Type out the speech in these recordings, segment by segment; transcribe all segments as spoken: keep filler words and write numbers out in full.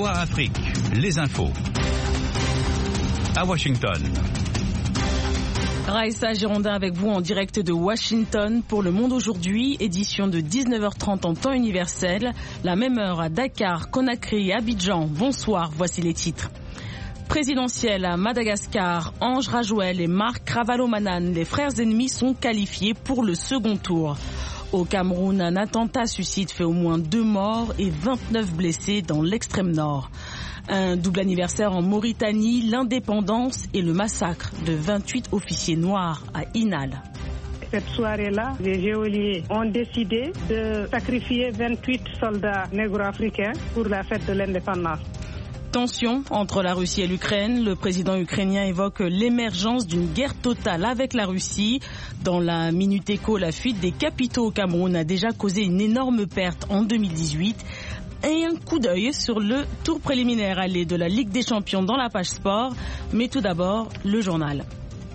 V O A Afrique, les infos. À Washington. Raïssa Girondin avec vous en direct de Washington pour Le Monde aujourd'hui, édition de dix-neuf heures trente en temps universel, la même heure à Dakar, Conakry et Abidjan. Bonsoir, voici les titres. Présidentielle à Madagascar, Ange Rajouel et Marc Ravalomanane, les frères ennemis sont qualifiés pour le second tour. Au Cameroun, un attentat suicide fait au moins deux morts et vingt-neuf blessés dans l'extrême nord. Un double anniversaire en Mauritanie, l'indépendance et le massacre de vingt-huit officiers noirs à Inal. Cette soirée-là, les geôliers ont décidé de sacrifier vingt-huit soldats négro-africains pour la fête de l'indépendance. Tension entre la Russie et l'Ukraine. Le président ukrainien évoque l'émergence d'une guerre totale avec la Russie. Dans la Minute Éco, la fuite des capitaux au Cameroun a déjà causé une énorme perte en deux mille dix-huit. Et un coup d'œil sur le tour préliminaire aller de la Ligue des Champions dans la page sport. Mais tout d'abord, le journal.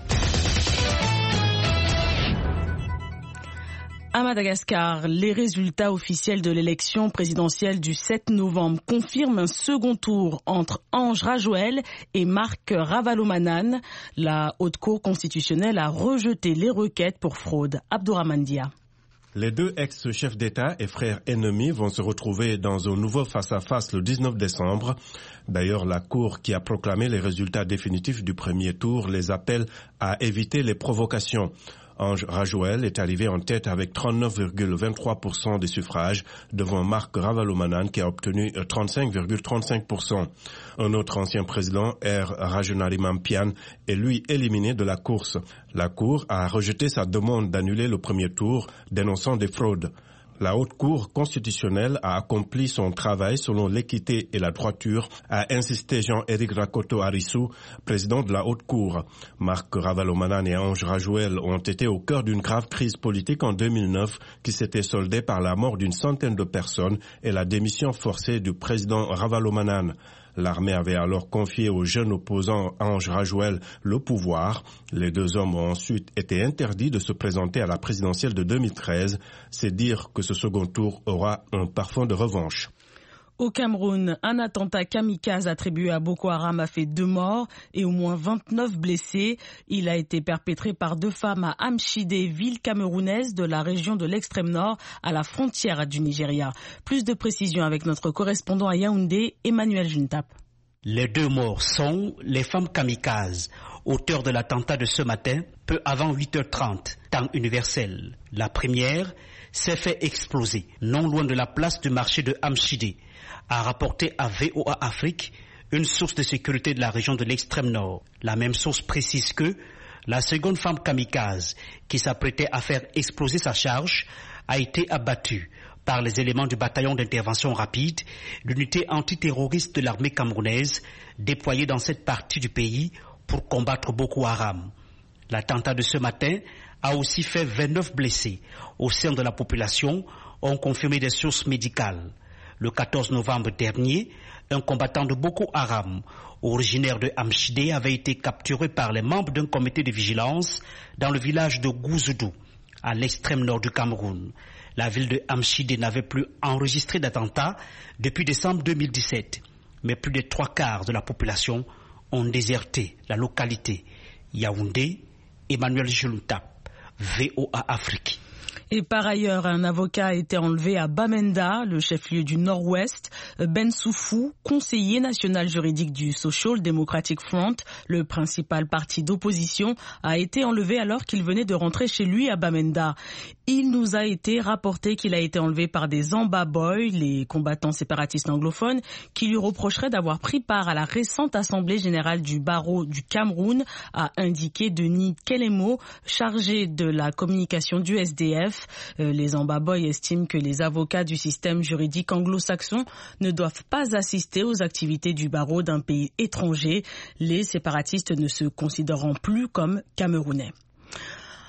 À Madagascar, les résultats officiels de l'élection présidentielle du sept novembre confirment un second tour entre Ange Rajouel et Marc Ravalomanane. La Haute Cour constitutionnelle a rejeté les requêtes pour fraude. Abdourahmane Dia. Les deux ex-chefs d'État et frères ennemis vont se retrouver dans un nouveau face-à-face le dix-neuf décembre. D'ailleurs, la Cour qui a proclamé les résultats définitifs du premier tour les appelle à éviter les provocations. Ange Rajouel est arrivé en tête avec trente-neuf virgule vingt-trois pour cent des suffrages devant Marc Ravalomanane qui a obtenu trente-cinq virgule trente-cinq pour cent. Un autre ancien président, R. Rajoelinarimampianina, est lui éliminé de la course. La Cour a rejeté sa demande d'annuler le premier tour, dénonçant des fraudes. La Haute Cour constitutionnelle a accompli son travail selon l'équité et la droiture, a insisté Jean-Éric Rakoto Arissou, président de la Haute Cour. Marc Ravalomanane et Ange Rajouel ont été au cœur d'une grave crise politique en deux mille neuf qui s'était soldée par la mort d'une centaine de personnes et la démission forcée du président Ravalomanane. L'armée avait alors confié au jeune opposant Ange Rajouel le pouvoir. Les deux hommes ont ensuite été interdits de se présenter à la présidentielle de deux mille treize. C'est dire que ce second tour aura un parfum de revanche. Au Cameroun, un attentat kamikaze attribué à Boko Haram a fait deux morts et au moins vingt-neuf blessés. Il a été perpétré par deux femmes à Amchidé, ville camerounaise de la région de l'extrême nord, à la frontière du Nigeria. Plus de précisions avec notre correspondant à Yaoundé, Emmanuel Juntap. Les deux morts sont les femmes kamikazes, auteurs de l'attentat de ce matin, peu avant huit heures trente, temps universel. La première s'est fait exploser, non loin de la place du marché de Amchidé, a rapporté à V O A Afrique, une source de sécurité de la région de l'extrême nord. La même source précise que la seconde femme kamikaze, qui s'apprêtait à faire exploser sa charge, a été abattue par les éléments du bataillon d'intervention rapide, l'unité antiterroriste de l'armée camerounaise, déployée dans cette partie du pays pour combattre Boko Haram. L'attentat de ce matin a aussi fait vingt-neuf blessés au sein de la population, ont confirmé des sources médicales. Le quatorze novembre dernier, un combattant de Boko Haram, originaire de Amchidé, avait été capturé par les membres d'un comité de vigilance dans le village de Gouzoudou, à l'extrême nord du Cameroun. La ville de Amchidé n'avait plus enregistré d'attentat depuis décembre deux mille dix-sept, mais plus de trois quarts de la population ont déserté la localité. Yaoundé, Emmanuel Juntap, V O A Afrique. Et par ailleurs, un avocat a été enlevé à Bamenda, le chef-lieu du Nord-Ouest. Ben Soufou, conseiller national juridique du Social Democratic Front, le principal parti d'opposition, a été enlevé alors qu'il venait de rentrer chez lui à Bamenda. Il nous a été rapporté qu'il a été enlevé par des Amba Boys, les combattants séparatistes anglophones, qui lui reprocheraient d'avoir pris part à la récente assemblée générale du barreau du Cameroun, a indiqué Denis Kelemo, chargé de la communication du S D F. Les Amba Boys estiment que les avocats du système juridique anglo-saxon ne doivent pas assister aux activités du barreau d'un pays étranger, les séparatistes ne se considérant plus comme camerounais.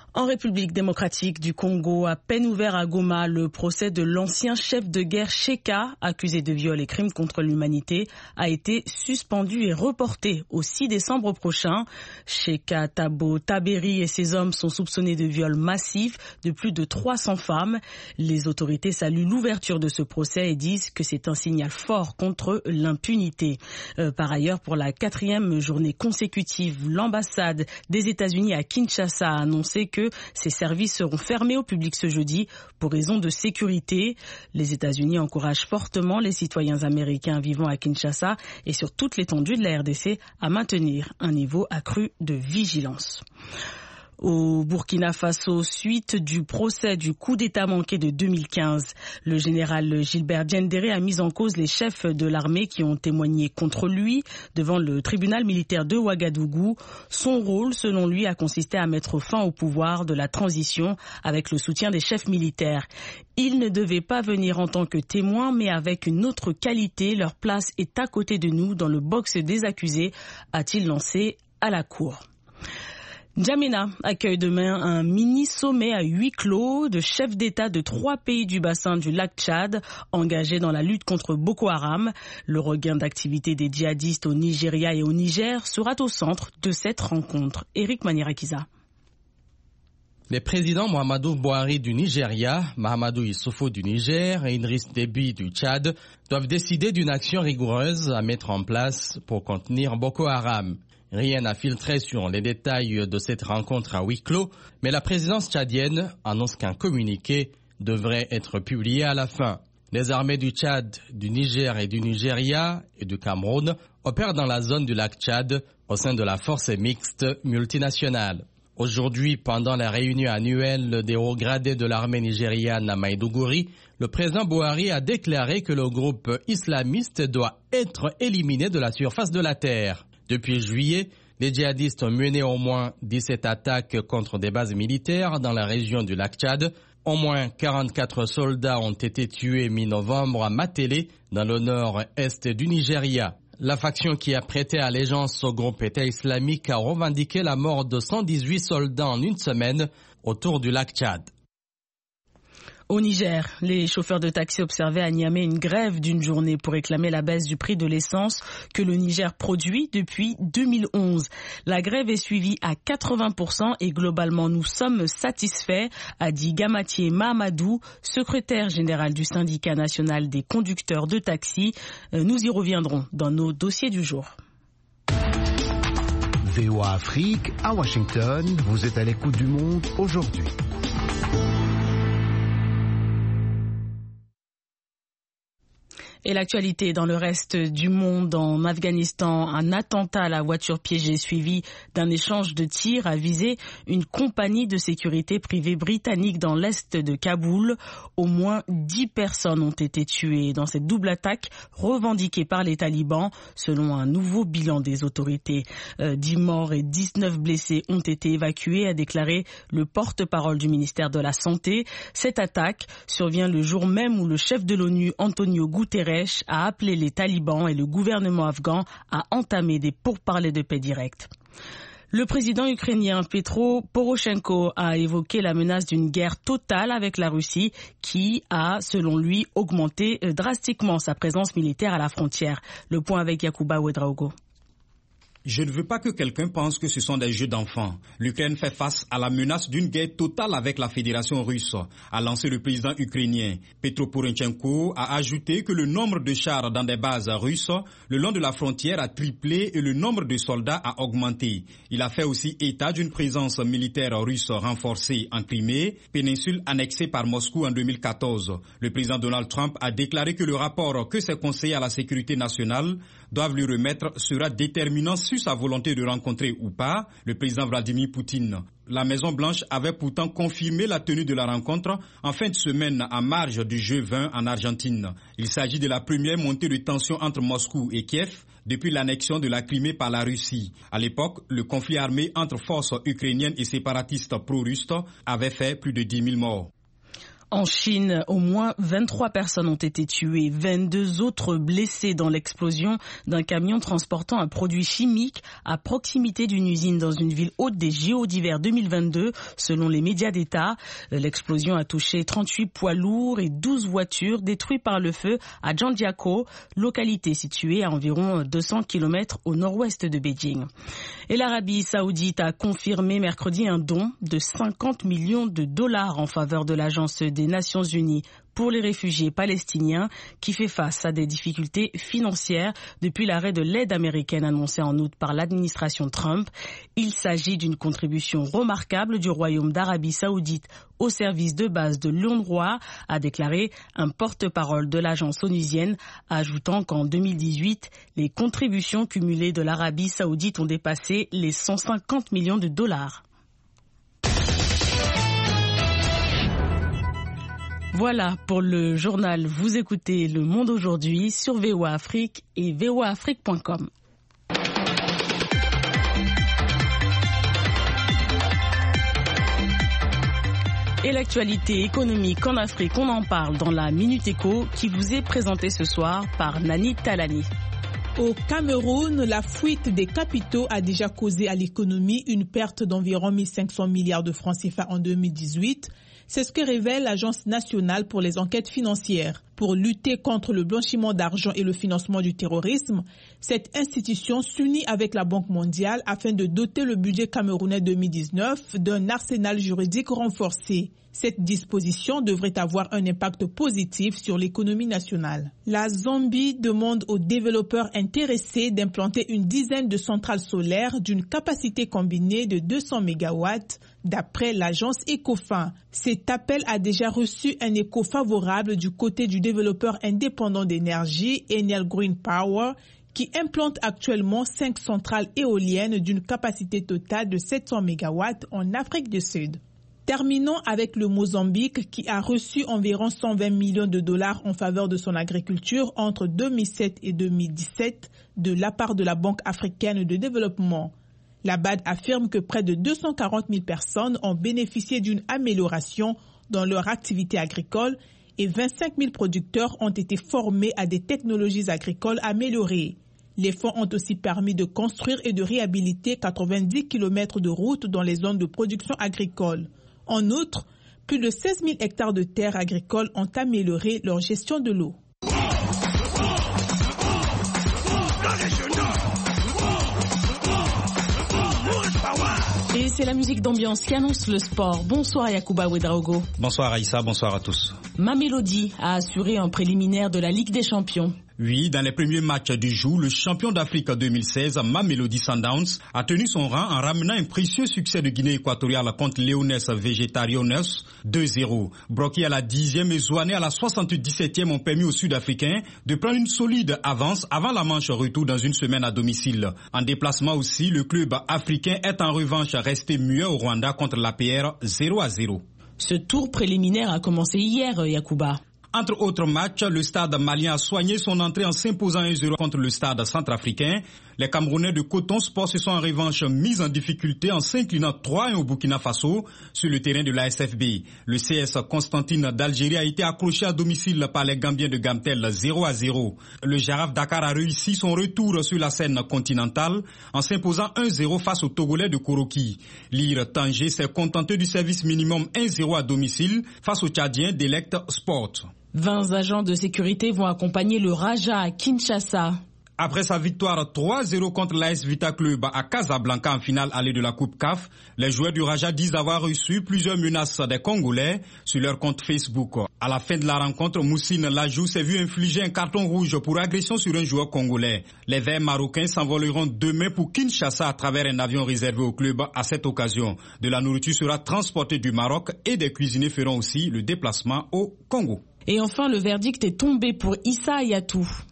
En République démocratique du Congo, à peine ouvert à Goma, le procès de l'ancien chef de guerre Cheka, accusé de viol et crimes contre l'humanité, a été suspendu et reporté au six décembre prochain. Cheka Tabo Taberi et ses hommes sont soupçonnés de viol massif de plus de trois cents femmes. Les autorités saluent l'ouverture de ce procès et disent que c'est un signal fort contre l'impunité. Euh, par ailleurs, pour la quatrième journée consécutive, l'ambassade des États-Unis à Kinshasa a annoncé que que ces services seront fermés au public ce jeudi pour raison de sécurité. Les États-Unis encouragent fortement les citoyens américains vivant à Kinshasa et sur toute l'étendue de la R D C à maintenir un niveau accru de vigilance. Au Burkina Faso, suite du procès du coup d'État manqué de deux mille quinze, le général Gilbert Diendéré a mis en cause les chefs de l'armée qui ont témoigné contre lui devant le tribunal militaire de Ouagadougou. Son rôle, selon lui, a consisté à mettre fin au pouvoir de la transition avec le soutien des chefs militaires. Ils ne devaient pas venir en tant que témoins, mais avec une autre qualité. Leur place est à côté de nous dans le box des accusés, a-t-il lancé à la cour. N'Djamena accueille demain un mini-sommet à huis clos de chefs d'État de trois pays du bassin du lac Tchad engagés dans la lutte contre Boko Haram. Le regain d'activité des djihadistes au Nigeria et au Niger sera au centre de cette rencontre. Eric Manirakiza. Les présidents Muhammadu Buhari du Nigeria, Mahamadou Issoufou du Niger et Idriss Déby du Tchad doivent décider d'une action rigoureuse à mettre en place pour contenir Boko Haram. Rien n'a filtré sur les détails de cette rencontre à huis clos, mais la présidence tchadienne annonce qu'un communiqué devrait être publié à la fin. Les armées du Tchad, du Niger et du Nigeria et du Cameroun opèrent dans la zone du lac Tchad au sein de la force mixte multinationale. Aujourd'hui, pendant la réunion annuelle des hauts gradés de l'armée nigériane à Maïdougouri, le président Buhari a déclaré que le groupe islamiste doit être éliminé de la surface de la terre. Depuis juillet, les djihadistes ont mené au moins dix-sept attaques contre des bases militaires dans la région du lac Tchad. Au moins quarante-quatre soldats ont été tués mi-novembre à Matélé, dans le nord-est du Nigeria. La faction qui a prêté allégeance au groupe État islamique a revendiqué la mort de cent dix-huit soldats en une semaine autour du lac Tchad. Au Niger, les chauffeurs de taxi observaient à Niamey une grève d'une journée pour réclamer la baisse du prix de l'essence que le Niger produit depuis deux mille onze. La grève est suivie à quatre-vingts pour cent et globalement nous sommes satisfaits, a dit Gamatié Mahamadou, secrétaire général du syndicat national des conducteurs de taxi. Nous y reviendrons dans nos dossiers du jour. V O A Afrique, à Washington, vous êtes à l'écoute du monde aujourd'hui. Et l'actualité dans le reste du monde, en Afghanistan, un attentat à la voiture piégée suivi d'un échange de tirs a visé une compagnie de sécurité privée britannique dans l'est de Kaboul. Au moins dix personnes ont été tuées dans cette double attaque revendiquée par les talibans, selon un nouveau bilan des autorités. Euh, dix morts et dix-neuf blessés ont été évacués, a déclaré le porte-parole du ministère de la Santé. Cette attaque survient le jour même où le chef de l'ONU, Antonio Guterres, a appelé les talibans et le gouvernement afghan à entamer des pourparlers de paix directs. Le président ukrainien Petro Poroshenko a évoqué la menace d'une guerre totale avec la Russie qui a, selon lui, augmenté drastiquement sa présence militaire à la frontière. Le point avec Yacouba Ouedraogo. Je ne veux pas que quelqu'un pense que ce sont des jeux d'enfants. L'Ukraine fait face à la menace d'une guerre totale avec la Fédération russe, a lancé le président ukrainien. Petro Poroshenko a ajouté que le nombre de chars dans des bases russes le long de la frontière a triplé et le nombre de soldats a augmenté. Il a fait aussi état d'une présence militaire russe renforcée en Crimée, péninsule annexée par Moscou en deux mille quatorze. Le président Donald Trump a déclaré que le rapport que ses conseillers à la sécurité nationale doivent lui remettre sera déterminant sur sa volonté de rencontrer ou pas le président Vladimir Poutine. La Maison-Blanche avait pourtant confirmé la tenue de la rencontre en fin de semaine en marge du G vingt en Argentine. Il s'agit de la première montée de tension entre Moscou et Kiev depuis l'annexion de la Crimée par la Russie. À l'époque, le conflit armé entre forces ukrainiennes et séparatistes pro-russes avait fait plus de dix mille morts. En Chine, au moins vingt-trois personnes ont été tuées, vingt-deux autres blessées dans l'explosion d'un camion transportant un produit chimique à proximité d'une usine dans une ville haute des J O d'hiver deux mille vingt-deux, selon les médias d'État. L'explosion a touché trente-huit poids lourds et douze voitures détruites par le feu à Zhangjiakou, localité située à environ deux cents kilomètres au nord-ouest de Beijing. Et l'Arabie saoudite a confirmé mercredi un don de cinquante millions de dollars en faveur de l'agence des Nations Unies pour les réfugiés palestiniens qui fait face à des difficultés financières depuis l'arrêt de l'aide américaine annoncée en août par l'administration Trump. Il s'agit d'une contribution remarquable du Royaume d'Arabie Saoudite au service de base de l'UNRWA, a déclaré un porte-parole de l'agence onusienne, ajoutant qu'en deux mille dix-huit, les contributions cumulées de l'Arabie Saoudite ont dépassé les cent cinquante millions de dollars. Voilà pour le journal. Vous écoutez Le Monde aujourd'hui sur V O A Afrique et V O A Afrique point com. Et l'actualité économique en Afrique, on en parle dans la Minute Éco qui vous est présentée ce soir par Nani Talani. Au Cameroun, la fuite des capitaux a déjà causé à l'économie une perte d'environ mille cinq cents milliards de francs C F A en deux mille dix-huit. C'est ce que révèle l'Agence nationale pour les enquêtes financières. Pour lutter contre le blanchiment d'argent et le financement du terrorisme, cette institution s'unit avec la Banque mondiale afin de doter le budget camerounais deux mille dix-neuf d'un arsenal juridique renforcé. Cette disposition devrait avoir un impact positif sur l'économie nationale. La Zambie demande aux développeurs intéressés d'implanter une dizaine de centrales solaires d'une capacité combinée de deux cents mégawatts, d'après l'agence Ecofin. Cet appel a déjà reçu un écho favorable du côté du développeur indépendant d'énergie, Enel Green Power, qui implante actuellement cinq centrales éoliennes d'une capacité totale de sept cents mégawatts en Afrique du Sud. Terminons avec le Mozambique qui a reçu environ cent vingt millions de dollars en faveur de son agriculture entre deux mille sept et deux mille dix-sept de la part de la Banque africaine de développement. La B A D affirme que près de deux cent quarante mille personnes ont bénéficié d'une amélioration dans leur activité agricole et vingt-cinq mille producteurs ont été formés à des technologies agricoles améliorées. Les fonds ont aussi permis de construire et de réhabiliter quatre-vingt-dix kilomètres de routes dans les zones de production agricole. En outre, plus de seize mille hectares de terres agricoles ont amélioré leur gestion de l'eau. Et c'est la musique d'ambiance qui annonce le sport. Bonsoir Yacouba Ouedraogo. Bonsoir Aïssa, bonsoir à tous. Mamelodi a assuré un préliminaire de la Ligue des Champions. Oui, dans les premiers matchs du jour, le champion d'Afrique deux mille seize, Mamelodi Sundowns, a tenu son rang en ramenant un précieux succès de Guinée équatoriale contre Leones Vegetarianos deux zéro. Broki à la dixième et Zouane à la soixante-dix-septième ont permis aux Sud-Africains de prendre une solide avance avant la manche retour dans une semaine à domicile. En déplacement aussi, le club africain est en revanche resté muet au Rwanda contre l'A P R zéro à zéro. Ce tour préliminaire a commencé hier, Yacouba. Entre autres matchs, le stade malien a soigné son entrée en s'imposant un zéro contre le stade centrafricain. Les Camerounais de Coton Sport se sont en revanche mis en difficulté en s'inclinant trois un au Burkina Faso sur le terrain de l'A S F B. Le C S Constantine d'Algérie a été accroché à domicile par les Gambiens de Gamtel zéro à zéro. Le Jaraf Dakar a réussi son retour sur la scène continentale en s'imposant un zéro face aux Togolais de Koroki. L'I R Tanger s'est contenté du service minimum un zéro à domicile face aux Tchadiens d'Elect Sport. vingt agents de sécurité vont accompagner le Raja à Kinshasa. Après sa victoire trois zéro contre l'A S Vita Club à Casablanca en finale allée de la Coupe C A F, les joueurs du Raja disent avoir reçu plusieurs menaces des Congolais sur leur compte Facebook. À la fin de la rencontre, Moussine Lajou s'est vu infliger un carton rouge pour agression sur un joueur congolais. Les Verts marocains s'envoleront demain pour Kinshasa à travers un avion réservé au club à cette occasion. De la nourriture sera transportée du Maroc et des cuisiniers feront aussi le déplacement au Congo. Et enfin, le verdict est tombé pour Issa Hayatou.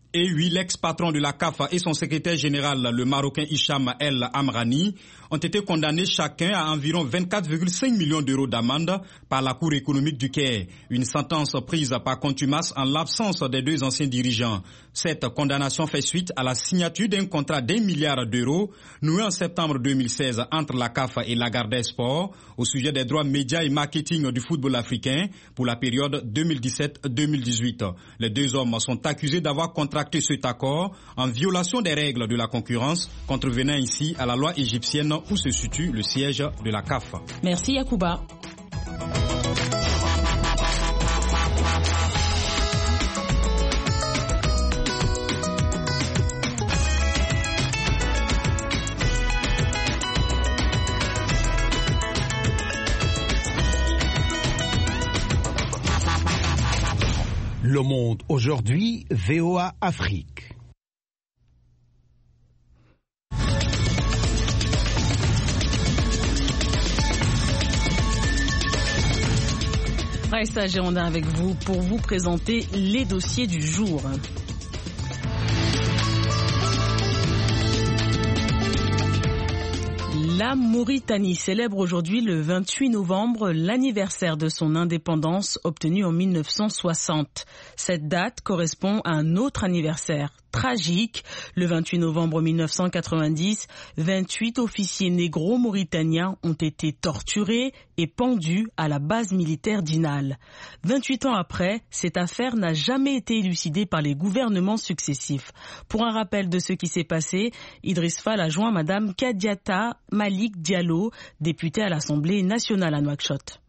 Et oui, l'ex-patron de la C A F et son secrétaire général, le Marocain Hicham El Amrani, ont été condamnés chacun à environ vingt-quatre virgule cinq millions d'euros d'amende par la Cour économique du Caire. Une sentence prise par contumace en l'absence des deux anciens dirigeants. Cette condamnation fait suite à la signature d'un contrat d'un milliard d'euros noué en septembre deux mille seize entre la C A F et Lagardère Sport au sujet des droits médias et marketing du football africain pour la période deux mille dix-sept deux mille dix-huit. Les deux hommes sont accusés d'avoir contracté cet accord en violation des règles de la concurrence, contrevenant ici à la loi égyptienne où se situe le siège de la C A F. Merci Yacouba. Le Monde aujourd'hui, V O A Afrique. Raissa Gérondin avec vous pour vous présenter les dossiers du jour. La Mauritanie célèbre aujourd'hui le vingt-huit novembre l'anniversaire de son indépendance obtenue en mille neuf cent soixante. Cette date correspond à un autre anniversaire tragique. Le vingt-huit novembre mille neuf cent quatre-vingt-dix, vingt-huit officiers négro-mauritaniens ont été torturés et pendus à la base militaire d'Inal. vingt-huit ans après, cette affaire n'a jamais été élucidée par les gouvernements successifs. Pour un rappel de ce qui s'est passé, Idriss Fall a joint Madame Kadiata Malik Diallo, députée à l'Assemblée nationale à Nouakchott.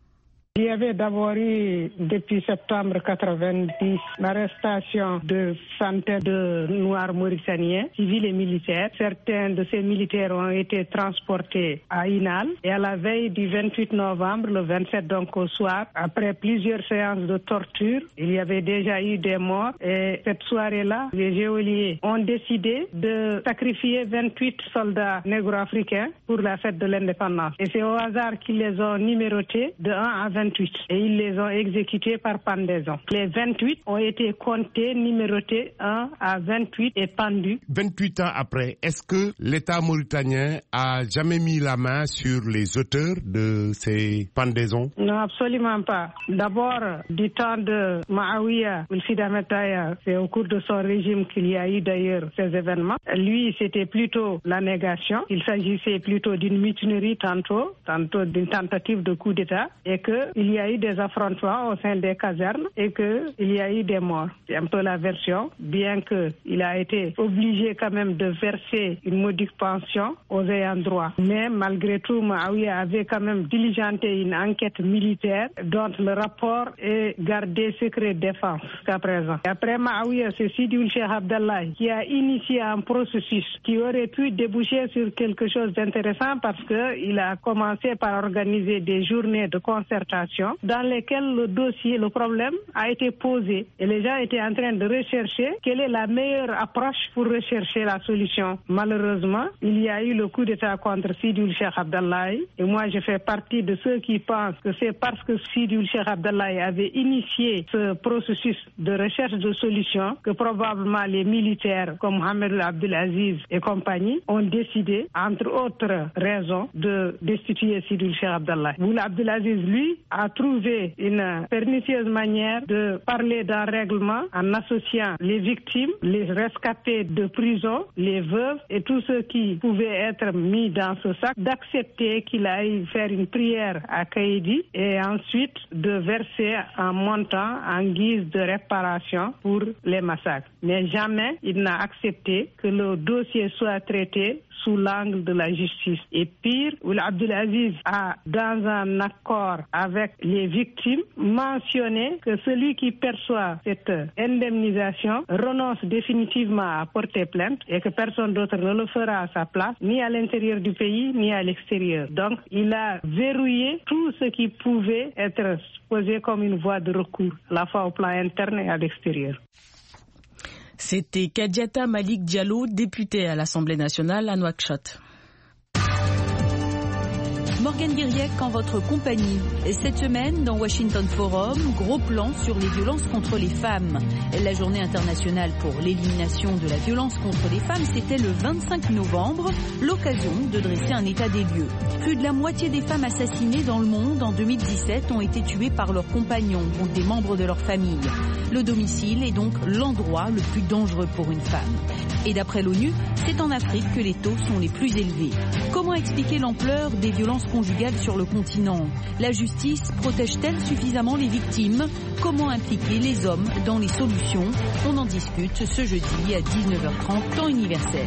Il y avait d'abord eu, depuis septembre quatre-vingt-dix, l'arrestation de centaines de Noirs mauritaniens, civils et militaires. Certains de ces militaires ont été transportés à Inal. Et à la veille du vingt-huit novembre, le vingt-sept donc au soir, après plusieurs séances de torture, il y avait déjà eu des morts. Et cette soirée-là, les geôliers ont décidé de sacrifier vingt-huit soldats négro-africains pour la fête de l'indépendance. Et c'est au hasard qu'ils les ont numérotés de un à vingt-huit. Et ils les ont exécutés par pendaison. Les vingt-huit ont été comptés, numérotés un à vingt-huit et pendus. vingt-huit ans après, est-ce que l'État mauritanien a jamais mis la main sur les auteurs de ces pendaisons? Non, absolument pas. D'abord, du temps de Maawiya, Wilfried Metaya, c'est au cours de son régime qu'il y a eu d'ailleurs ces événements. Lui, c'était plutôt la négation. Il s'agissait plutôt d'une mutinerie tantôt, tantôt d'une tentative de coup d'État, et que il y a eu des affrontements au sein des casernes et qu'il y a eu des morts. C'est un peu la version, bien qu'il a été obligé quand même de verser une modique pension aux ayants droit. Mais malgré tout, Maawiya avait quand même diligenté une enquête militaire dont le rapport est gardé secret défense jusqu'à présent. Et après Maawiya, c'est Sidi Ould Cheikh Abdallah qui a initié un processus qui aurait pu déboucher sur quelque chose d'intéressant parce qu'il a commencé par organiser des journées de concertation dans lesquelles le dossier, le problème a été posé et les gens étaient en train de rechercher quelle est la meilleure approche pour rechercher la solution. Malheureusement, il y a eu le coup d'État contre Sidi Ould Cheikh Abdallah et moi je fais partie de ceux qui pensent que c'est parce que Sidi Ould Cheikh Abdallah avait initié ce processus de recherche de solutions que probablement les militaires comme Mohamed Abdelaziz et compagnie ont décidé, entre autres raisons, de destituer Sidi Ould Cheikh Abdallah. Boula Abdelaziz, lui, a trouvé une pernicieuse manière de parler d'un règlement en associant les victimes, les rescapés de prison, les veuves et tous ceux qui pouvaient être mis dans ce sac, d'accepter qu'il aille faire une prière à Kaïdi et ensuite de verser un montant en guise de réparation pour les massacres. Mais jamais il n'a accepté que le dossier soit traité sous l'angle de la justice. Et pire, Ould Abdelaziz a, dans un accord avec les victimes, mentionné que celui qui perçoit cette indemnisation renonce définitivement à porter plainte et que personne d'autre ne le fera à sa place, ni à l'intérieur du pays, ni à l'extérieur. Donc, il a verrouillé tout ce qui pouvait être posé comme une voie de recours, à la fois au plan interne et à l'extérieur. C'était Kadiata Malik Diallo, députée à l'Assemblée nationale à Nouakchott. Morgane Guiriec en votre compagnie. Cette semaine, dans Washington Forum, gros plan sur les violences contre les femmes. La journée internationale pour l'élimination de la violence contre les femmes, c'était le vingt-cinq novembre, l'occasion de dresser un état des lieux. Plus de la moitié des femmes assassinées dans le monde en deux mille dix-sept ont été tuées par leurs compagnons ou des membres de leur famille. Le domicile est donc l'endroit le plus dangereux pour une femme. Et d'après l'ONU, c'est en Afrique que les taux sont les plus élevés. Comment expliquer l'ampleur des violences conjugales sur le continent? La justice protège-t-elle suffisamment les victimes? Comment impliquer les hommes dans les solutions? On en discute ce jeudi à dix-neuf heures trente, temps universel.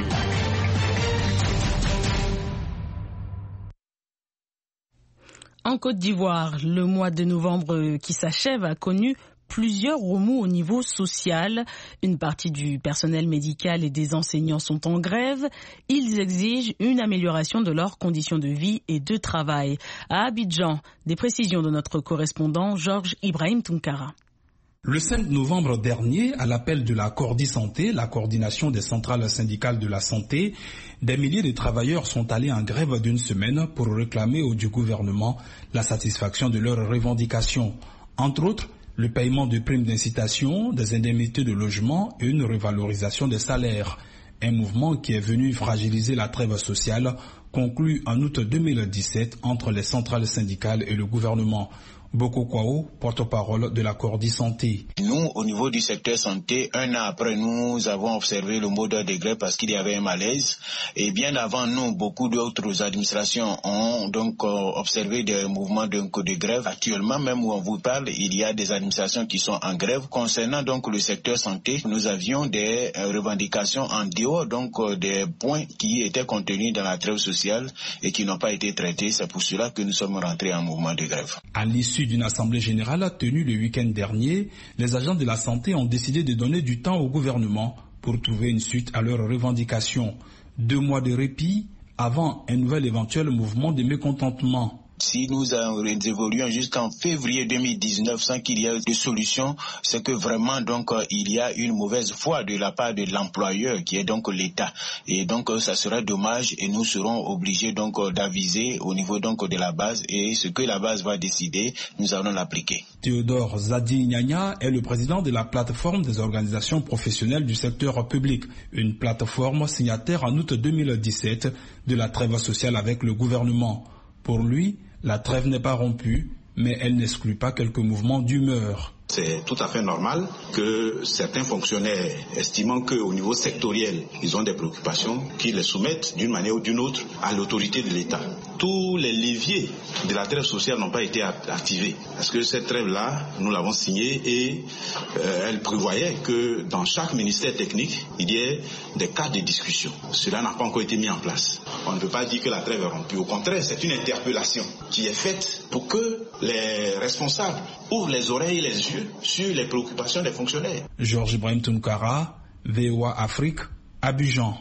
En Côte d'Ivoire, le mois de novembre qui s'achève a connu plusieurs remous au niveau social. Une partie du personnel médical et des enseignants sont en grève. Ils exigent une amélioration de leurs conditions de vie et de travail. À Abidjan, des précisions de notre correspondant Georges Ibrahim Tunkara. Le cinq novembre dernier, à l'appel de la Cordi Santé, la coordination des centrales syndicales de la santé, des milliers de travailleurs sont allés en grève d'une semaine pour réclamer au du gouvernement la satisfaction de leurs revendications. Entre autres, le paiement de primes d'incitation, des indemnités de logement et une revalorisation des salaires. Un mouvement qui est venu fragiliser la trêve sociale conclue en août deux mille dix-sept entre les centrales syndicales et le gouvernement. Boko Kwao, porte-parole de la Cordi Santé. Nous, au niveau du secteur santé, un an après, nous avons observé le mode de grève parce qu'il y avait un malaise. Et bien avant nous, beaucoup d'autres administrations ont donc euh, observé des mouvements de, de grève. Actuellement, même où on vous parle, il y a des administrations qui sont en grève. Concernant donc le secteur santé, nous avions des euh, revendications en dehors donc euh, des points qui étaient contenus dans la trêve sociale et qui n'ont pas été traités. C'est pour cela que nous sommes rentrés en mouvement de grève. À l'issue d'une assemblée générale tenue le week-end dernier, les agents de la santé ont décidé de donner du temps au gouvernement pour trouver une suite à leurs revendications. Deux mois de répit avant un nouvel éventuel mouvement de mécontentement. Si nous évoluons jusqu'en février deux mille dix-neuf sans qu'il y ait de solution, c'est que vraiment donc il y a une mauvaise foi de la part de l'employeur qui est donc l'État. Et donc ça serait dommage et nous serons obligés donc d'aviser au niveau donc de la base et ce que la base va décider, nous allons l'appliquer. Théodore Zadi Nyanya est le président de la plateforme des organisations professionnelles du secteur public, une plateforme signataire en août deux mille dix-sept de la trêve sociale avec le gouvernement. Pour lui, la trêve n'est pas rompue, mais elle n'exclut pas quelques mouvements d'humeur. C'est tout à fait normal que certains fonctionnaires, estimant qu'au niveau sectoriel, ils ont des préoccupations, qu'ils les soumettent d'une manière ou d'une autre à l'autorité de l'État. Tous les leviers de la trêve sociale n'ont pas été activés. Parce que cette trêve-là, nous l'avons signée et euh, elle prévoyait que dans chaque ministère technique, il y ait des cadres de discussion. Cela n'a pas encore été mis en place. On ne peut pas dire que la trêve est rompue. Au contraire, c'est une interpellation qui est faite pour que les responsables ouvrent les oreilles et les yeux sur les préoccupations des fonctionnaires. Georges Ibrahim Tunkara, V O A Afrique, Abidjan.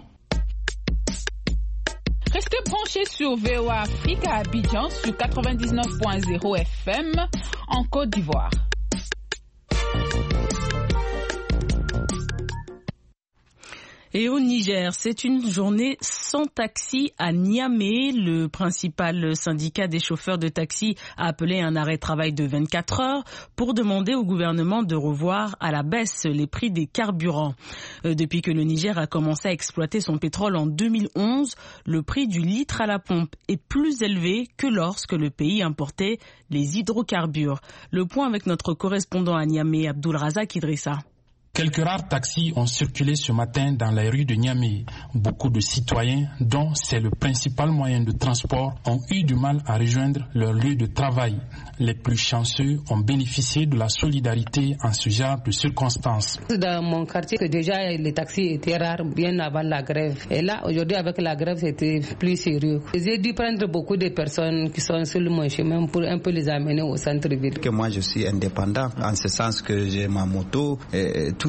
Restez branchés sur V O A Afrique à Abidjan sur quatre-vingt-dix-neuf point zéro F M en Côte d'Ivoire. Et au Niger, c'est une journée sans taxi à Niamey. Le principal syndicat des chauffeurs de taxi a appelé un arrêt de travail de vingt-quatre heures pour demander au gouvernement de revoir à la baisse les prix des carburants. Depuis que le Niger a commencé à exploiter son pétrole en deux mille onze, le prix du litre à la pompe est plus élevé que lorsque le pays importait les hydrocarbures. Le point avec notre correspondant à Niamey, Abdul Razak Idrissa. Quelques rares taxis ont circulé ce matin dans les rues de Niamey. Beaucoup de citoyens, dont c'est le principal moyen de transport, ont eu du mal à rejoindre leur lieu de travail. Les plus chanceux ont bénéficié de la solidarité en ce genre de circonstances. Dans mon quartier, déjà les taxis étaient rares bien avant la grève. Et là, aujourd'hui, avec la grève, c'était plus sérieux. J'ai dû prendre beaucoup de personnes qui sont sur mon chemin pour un peu les amener au centre-ville. Que moi, je suis indépendant, en ce sens que j'ai ma moto. Et tout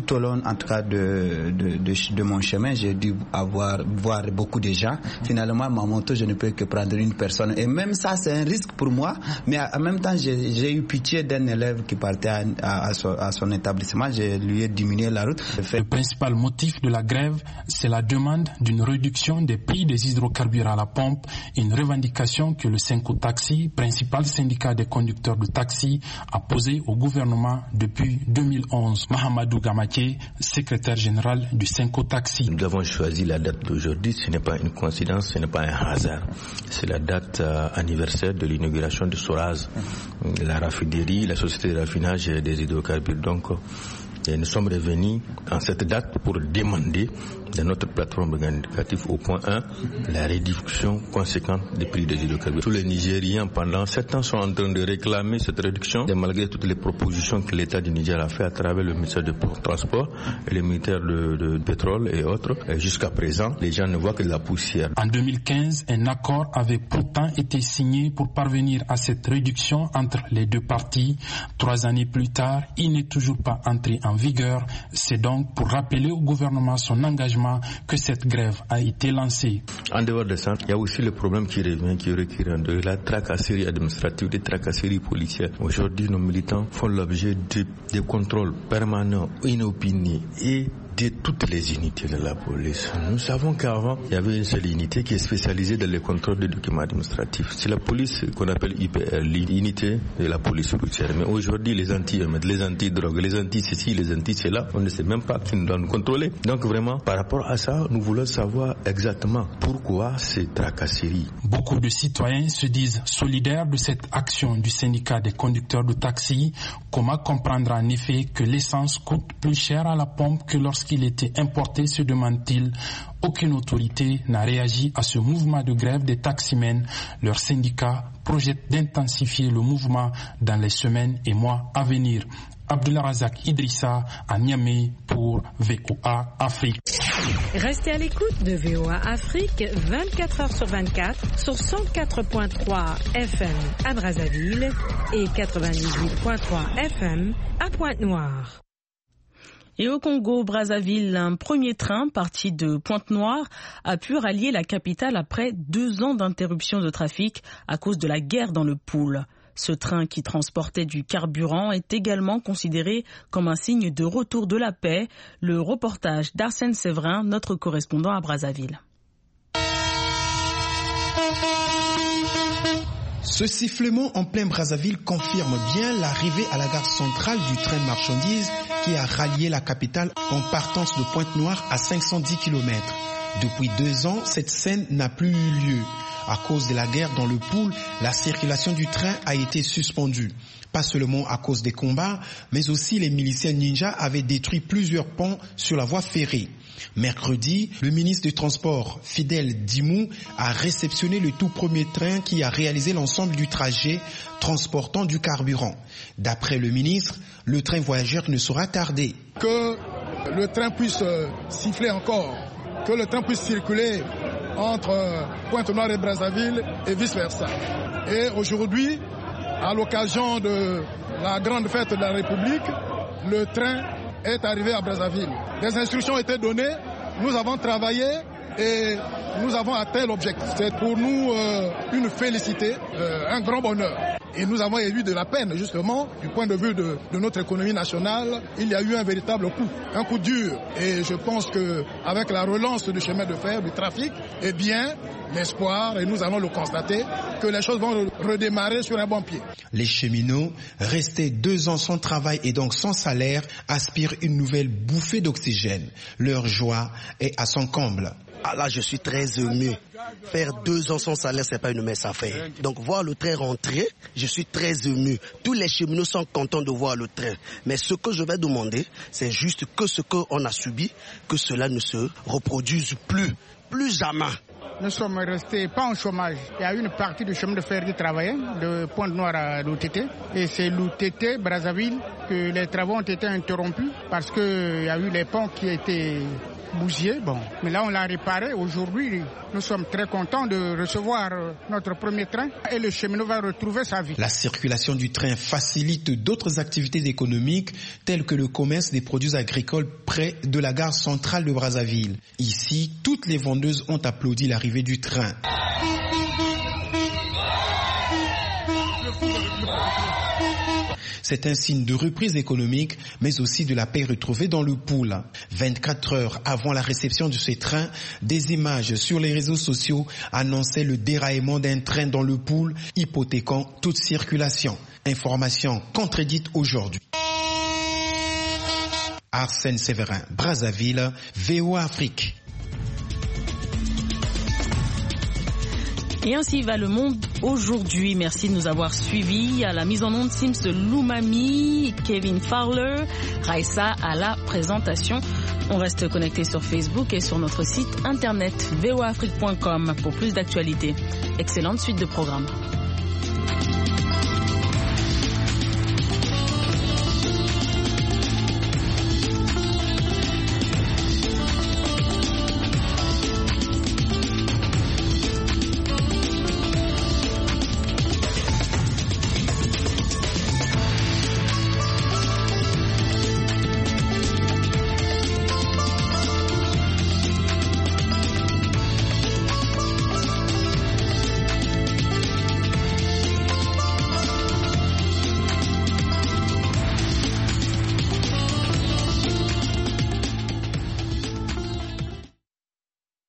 tout au long, en tout cas, de, de, de, de mon chemin, j'ai dû avoir, voir beaucoup de gens. Finalement, ma moto, je ne peux que prendre une personne. Et même ça, c'est un risque pour moi. Mais en même temps, j'ai, j'ai eu pitié d'un élève qui partait à, à, à, son, à son établissement. Je lui ai diminué la route. Le principal motif de la grève, c'est la demande d'une réduction des prix des hydrocarbures à la pompe, une revendication que le Senko Taxi, principal syndicat des conducteurs de taxi, a posée au gouvernement depuis deux mille onze. Mahamadou Gamaké, secrétaire général du Senko Taxi. Nous avons choisi la date d'aujourd'hui, ce n'est pas une coïncidence, ce n'est pas un hasard. C'est la date euh, anniversaire de l'inauguration de Soraz, la raffinerie, la société de raffinage des hydrocarbures. Donc, et nous sommes revenus en cette date pour demander de notre plateforme revendicative au point un la réduction conséquente des prix des hydrocarbures. Tous les Nigériens pendant sept ans sont en train de réclamer cette réduction et malgré toutes les propositions que l'État du Niger a fait à travers le ministère du Transport et le ministère de, de, de pétrole et autres, et jusqu'à présent, les gens ne voient que de la poussière. En deux mille quinze, un accord avait pourtant été signé pour parvenir à cette réduction entre les deux parties. Trois années plus tard, il n'est toujours pas entré en vigueur. C'est donc pour rappeler au gouvernement son engagement que cette grève a été lancée. En dehors de ça, il y a aussi le problème qui revient, qui est récurrent, de la tracasserie administrative, des tracasseries policières. Aujourd'hui, nos militants font l'objet de, de contrôles permanents, inopinés et de toutes les unités de la police. Nous savons qu'avant, il y avait une seule unité qui est spécialisée dans le contrôle des documents administratifs. C'est la police qu'on appelle I P R, l'unité de la police routière. Mais aujourd'hui, les anti-émeutes, les anti-drogues, les anti-ceci, les anti-cela, on ne sait même pas qui nous doit nous contrôler. Donc vraiment, par rapport à ça, nous voulons savoir exactement pourquoi ces tracasseries. Beaucoup de citoyens se disent solidaires de cette action du syndicat des conducteurs de taxi. Comment comprendre en effet que l'essence coûte plus cher à la pompe que lorsqu'il était importé, se demande-t-il. Aucune autorité n'a réagi à ce mouvement de grève des taximens. Leur syndicat projette d'intensifier le mouvement dans les semaines et mois à venir. Abdullah Razak Idrissa à Niamey pour V O A Afrique. Restez à l'écoute de V O A Afrique vingt-quatre heures sur vingt-quatre sur cent quatre virgule trois F M à Brazzaville et quatre-vingt-dix-huit virgule trois F M à Pointe-Noire. Et au Congo-Brazzaville, un premier train parti de Pointe-Noire a pu rallier la capitale après deux ans d'interruption de trafic à cause de la guerre dans le Pool. Ce train qui transportait du carburant est également considéré comme un signe de retour de la paix. Le reportage d'Arsène Séverin, notre correspondant à Brazzaville. Ce sifflement en plein Brazzaville confirme bien l'arrivée à la gare centrale du train de marchandises qui a rallié la capitale en partance de Pointe-Noire à cinq cent dix kilomètres. Depuis deux ans, cette scène n'a plus eu lieu. À cause de la guerre dans le Pool, la circulation du train a été suspendue. Pas seulement à cause des combats, mais aussi les miliciens ninjas avaient détruit plusieurs ponts sur la voie ferrée. Mercredi, le ministre des Transports, Fidèle Dimou, a réceptionné le tout premier train qui a réalisé l'ensemble du trajet transportant du carburant. D'après le ministre, le train voyageur ne sera tardé. Que le train puisse siffler encore, que le train puisse circuler entre Pointe-Noire et Brazzaville et vice-versa. Et aujourd'hui, à l'occasion de la grande fête de la République, le train est arrivé à Brazzaville. Des instructions ont été données, nous avons travaillé et nous avons atteint l'objectif. C'est pour nous euh, une félicité, euh, un grand bonheur. Et nous avons eu de la peine, justement, du point de vue de, de notre économie nationale. Il y a eu un véritable coup, un coup dur. Et je pense qu'avec la relance du chemin de fer, du trafic, eh bien, l'espoir, et nous allons le constater, que les choses vont redémarrer sur un bon pied. Les cheminots, restés deux ans sans travail et donc sans salaire, aspirent une nouvelle bouffée d'oxygène. Leur joie est à son comble. Ah là, je suis très ému. Faire deux ans sans salaire, c'est pas une mince affaire. Donc voir le train rentrer, je suis très ému. Tous les cheminots sont contents de voir le train. Mais ce que je vais demander, c'est juste que ce qu'on a subi, que cela ne se reproduise plus, plus jamais. Nous sommes restés pas en chômage. Il y a une partie du chemin de fer qui travaillait, de Pointe-Noire à l'O T T. Et c'est l'O T T, Brazzaville, que les travaux ont été interrompus parce qu'il y a eu les ponts qui étaient bousillé. Bon, mais là on l'a réparé. Aujourd'hui, nous sommes très contents de recevoir notre premier train et le cheminot va retrouver sa vie. La circulation du train facilite d'autres activités économiques telles que le commerce des produits agricoles près de la gare centrale de Brazzaville. Ici, toutes les vendeuses ont applaudi l'arrivée du train. C'est un signe de reprise économique, mais aussi de la paix retrouvée dans le pool. vingt-quatre heures avant la réception de ce train, des images sur les réseaux sociaux annonçaient le déraillement d'un train dans le pool, hypothéquant toute circulation. Information contredite aujourd'hui. Arsène Séverin, Brazzaville, V O A Afrique. Et ainsi va le monde aujourd'hui. Merci de nous avoir suivis. À la mise en onde, Sims Loumami, Kevin Fowler, Raissa à la présentation. On reste connecté sur Facebook et sur notre site internet v o a afrique point com pour plus d'actualités. Excellente suite de programmes.